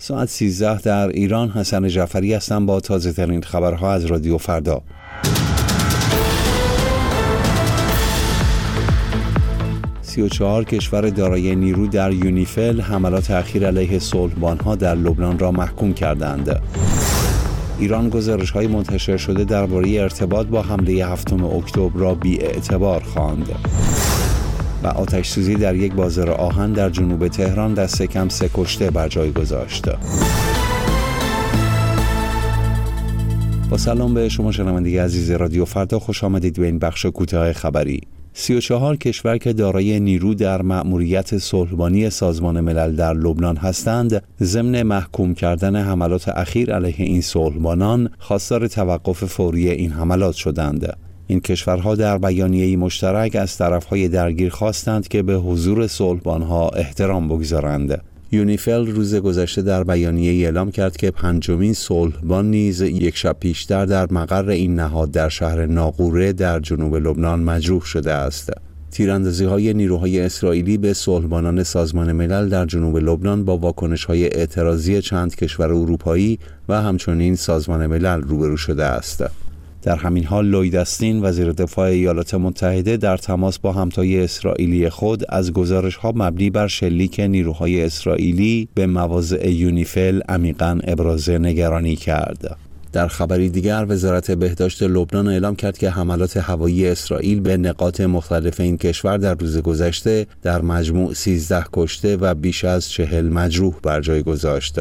ساعت 13 در ایران. حسن جعفری هستم با تازه ترین خبرها از رادیو فردا. 34 کشور دارای نیرو در یونیفیل حملات اخیر علیه صلحبانها در لبنان را محکوم کردند. ایران گزارش‌های منتشر شده درباره ارتباط با حمله 7 اکتبر را بی‌اعتبار خواند. و آتش‌سوزی در یک بازار آهن در جنوب تهران دست کم 3 کشته بر جای گذاشت. با سلام به شما شنونده عزیز رادیو فردا، خوش آمدید به این بخش کوتاه خبری. 34 کشور که دارای نیرو در مأموریت صلحبانی سازمان ملل در لبنان هستند، ضمن محکوم کردن حملات اخیر علیه این صلحبانان خواستار توقف فوری این حملات شدند. این کشورها در بیانیه‌ای مشترک از طرف‌های درگیر خواستند که به حضور صلحبانها احترام بگذارند. یونیفیل روز گذشته در بیانیه‌ای اعلام کرد که 5مین صلحبان نیز یک شب پیشتر در مقر این نهاد در شهر ناقوره در جنوب لبنان مجروح شده است. تیراندازی‌های نیروهای اسرائیلی به صلحبانان سازمان ملل در جنوب لبنان با واکنش‌های اعتراضی چند کشور اروپایی و همچنین سازمان ملل روبرو شده است. در همین حال لوید استین وزیر دفاع ایالات متحده در تماس با همتای اسرائیلی خود از گزارش‌ها مبنی بر شلیک نیروهای اسرائیلی به مواضع یونیفیل عمیقاً ابراز نگرانی کرد. در خبری دیگر وزارت بهداشت لبنان اعلام کرد که حملات هوایی اسرائیل به نقاط مختلف این کشور در روز گذشته در مجموع 13 کشته و بیش از 40 مجروح بر جای گذاشت.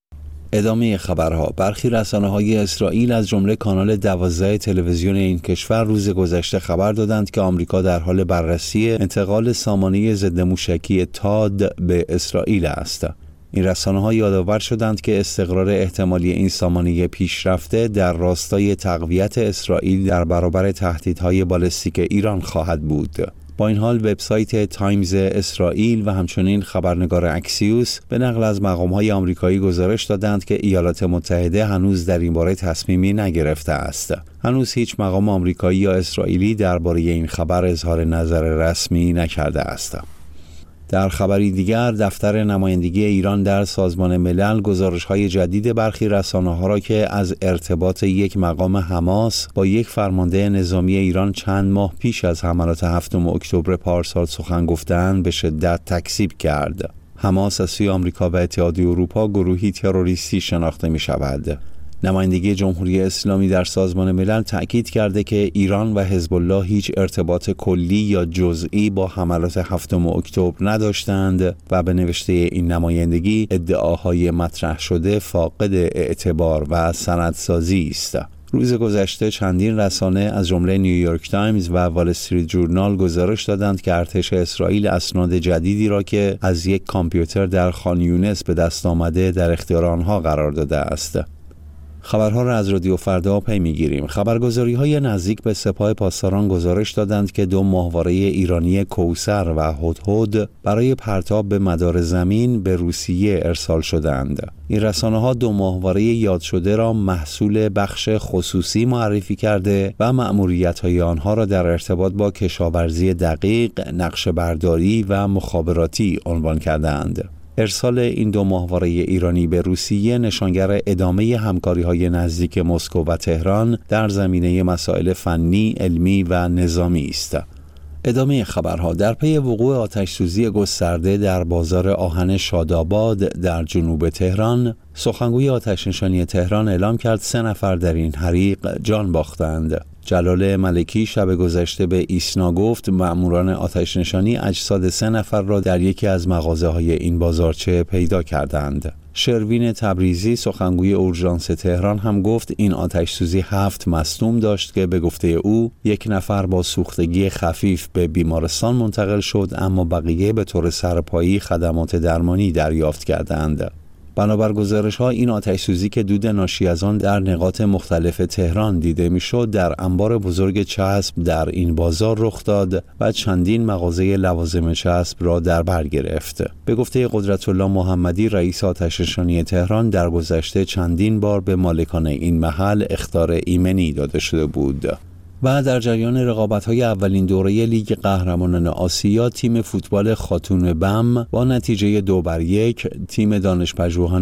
ادامه خبرها. برخی رسانه‌های اسرائیل از جمله کانال 12 تلویزیون این کشور روز گذشته خبر دادند که آمریکا در حال بررسی انتقال سامانه ضد موشکی تاد به اسرائیل است. این رسانه‌ها یادآور شدند که استقرار احتمالی این سامانه پیشرفته در راستای تقویت اسرائیل در برابر تهدیدهای بالستیک ایران خواهد بود. با این حال وبسایت تایمز اسرائیل و همچنین خبرنگار اکسیوس به نقل از مقام‌های آمریکایی گزارش دادند که ایالات متحده هنوز در این باره تصمیمی نگرفته است. هنوز هیچ مقام آمریکایی یا اسرائیلی درباره این خبر اظهار نظر رسمی نکرده است. در خبری دیگر دفتر نمایندگی ایران در سازمان ملل گزارش‌های جدید برخی رسانه‌ها را که از ارتباط یک مقام حماس با یک فرمانده نظامی ایران چند ماه پیش از حملات 7 اکتبر پارسال سخن گفتند به شدت تکذیب کرد. حماس از سوی آمریکا و اتحادیه اروپا گروهی تروریستی شناخته می‌شود. نمایندگی جمهوری اسلامی در سازمان ملل تأکید کرده که ایران و حزب الله هیچ ارتباط کلی یا جزئی با حملات 7 اکتبر نداشتند و به نوشته این نمایندگی ادعاهای مطرح شده فاقد اعتبار و سندسازی است. روز گذشته چندین رسانه از جمله نیویورک تایمز و وال استریت جورنال گزارش دادند که ارتش اسرائیل اسناد جدیدی را که از یک کامپیوتر در خان یونس به دست آمده در اختیار آنها قرار داده است. خبرها را از رادیو فردا پی می‌گیریم. خبرگزاری‌های نزدیک به سپاه پاسداران گزارش دادند که 2 ماهواره ایرانی کوثر و هدهد برای پرتاب به مدار زمین به روسیه ارسال شدند. این رسانه‌ها 2 ماهواره یاد شده را محصول بخش خصوصی معرفی کرده و مأموریت‌های آنها را در ارتباط با کشاورزی دقیق، نقشه‌برداری و مخابراتی عنوان کردند. ارسال این 2 ماهواره ایرانی به روسیه نشانگر ادامه همکاری‌های نزدیک مسکو و تهران در زمینه مسائل فنی، علمی و نظامی است. ادامه خبرها. در پی وقوع آتش‌سوزی گسترده در بازار آهن شاداباد در جنوب تهران، سخنگوی آتش‌نشانی تهران اعلام کرد 3 نفر در این حریق جان باختند. جلال ملکی شب گذشته به ایسنا گفت مأموران آتش‌نشانی اجساد 3 نفر را در یکی از مغازه‌های این بازارچه پیدا کردند. شروین تبریزی سخنگوی اورژانس تهران هم گفت این آتش‌سوزی 7 مصدوم داشت که به گفته او 1 نفر با سوختگی خفیف به بیمارستان منتقل شد، اما بقیه به طور سرپایی خدمات درمانی دریافت کردند. بنابر گزارش‌ها این آتش‌سوزی که دود ناشی از آن در نقاط مختلف تهران دیده می‌شد در انبار بزرگ چسب در این بازار رخ داد و چندین مغازه لوازم چسب را در بر گرفت. به گفته قدرت‌الله محمدی رئیس آتش‌نشانی تهران در گذشته چندین بار به مالکان این محل اخطار ایمنی داده شده بود. و در جریان رقابت‌های اولین دوره لیگ قهرمانان آسیا تیم فوتبال خاتون بم با نتیجه 2-1 تیم دانشپژوهان